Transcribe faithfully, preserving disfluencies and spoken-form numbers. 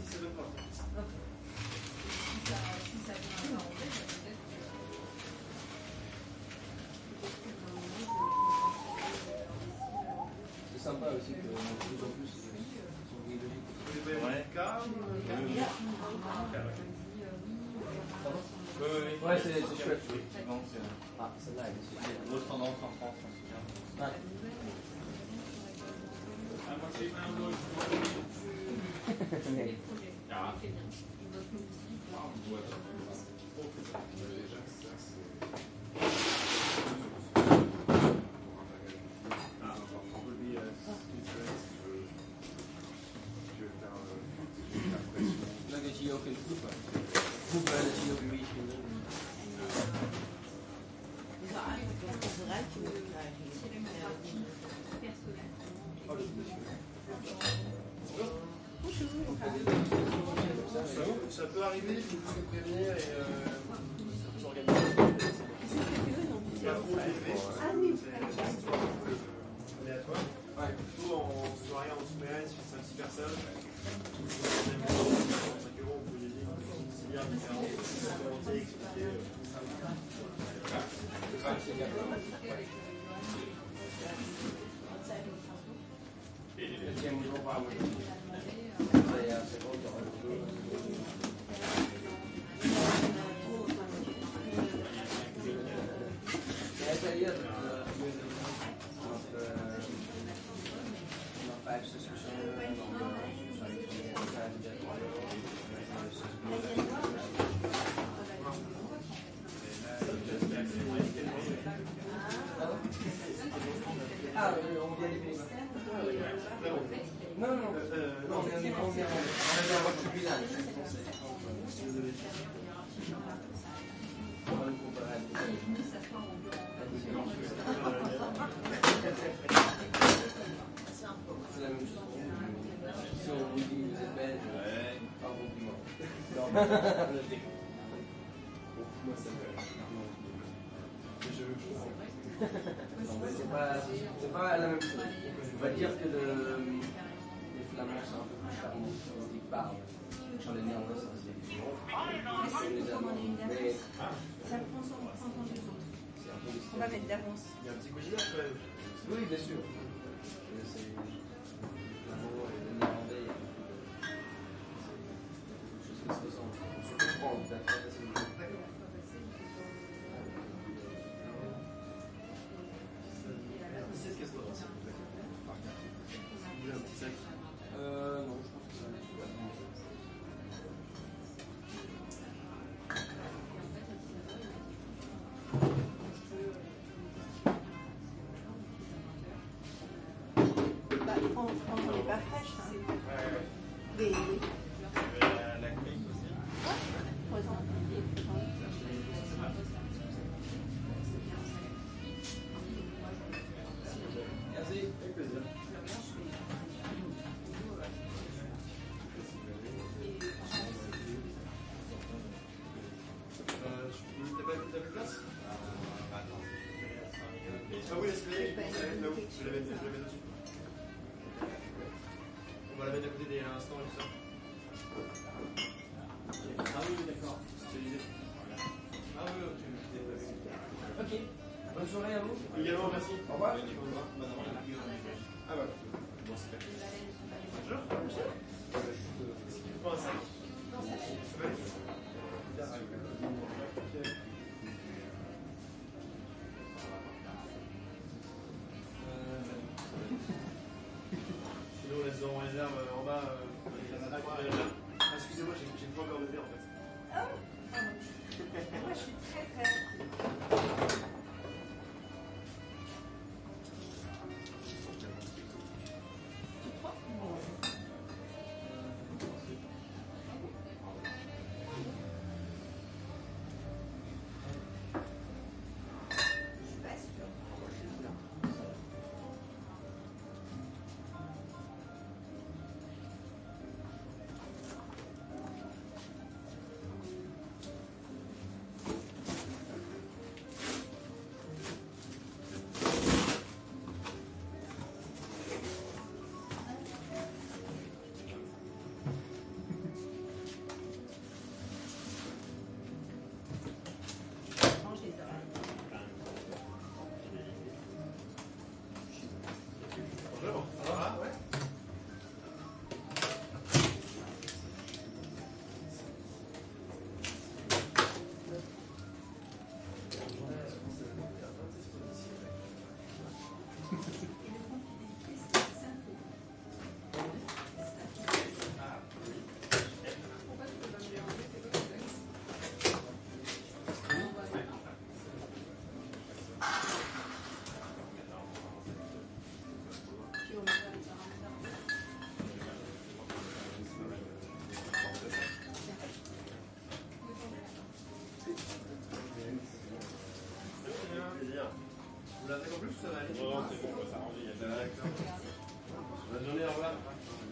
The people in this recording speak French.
c'est le point. Si ça vient à rentrer, ça peut être. C'est sympa aussi que de plus en plus ils sont biologiques. Vous voulez pas y avoir du cas ou... Oui, oui, oui. Ouais, c'est chouette. Effectivement, c'est Ah, celle-là, elle est super. une grosse tendance en France, en tout cas. Ouais. Ah. Dan is hier ook in de groepen. Groepen, dat zie je ook in Michigan. Dus eigenlijk een rijtje moeten krijgen. Ça peut arriver, il faut juste prévenir et euh, ça peut s'organiser. C'est pas trop élevé. Ah oui, c'est aléatoire. Ouais. Plutôt en soirée, en semaine, si c'est cinq six personnes. cinq euros, on peut les dire, c'est bien différent. Commenter, expliquer. Ah, on vient des Pays-Bas. Non, non, euh, non, on est on est on est en voie de bilingue. On va le comparer à c'est la même chose. Si on vous dit que vous êtes belge, pas bon pour moi. Moi, ça me. Je veux non, mais c'est pas, c'est pas la même chose. On va dire que le, les Flamands sont un peu plus charmants quand ils parlent. Sur les Néerlandais, c'est assez les Allemands. Mais ça prend son temps des autres. c'est un peu des On va mettre d'avance. Il y a un petit cousinage quand même. Oui, bien sûr. C'est les Flamands et les Néerlandais, il y a quelque chose qui se ressemble. On se comprend tout à fait facilement. Euh, non, je pense que ça va être Bah, prends, prends les partages. Des. La clique aussi. Par exemple. Merci, avec plaisir. T'as plus de place? Ah oui, l'escalier, je l'avais là-haut, je l'avais dessus. On va la mettre à côté des instants et tout ça. Ah oui, d'accord, c'est l'idée. Ah oui, ok. Ok, bonne soirée à vous. Également, merci. Au revoir. Ah bah, bon, c'est fait. Bonjour. Est-ce qu'il faut un sac? Non, ça va. Sinon, on laisse en réserve en bas. Ah, excusez-moi, j'ai pas encore de thé en fait. Oh, pardon. Moi, je suis très très active. bien. Vous l'avez en plus ou ça va aller? Non, non, c'est bon, ça rend bien. D'accord. Bonne journée, au revoir.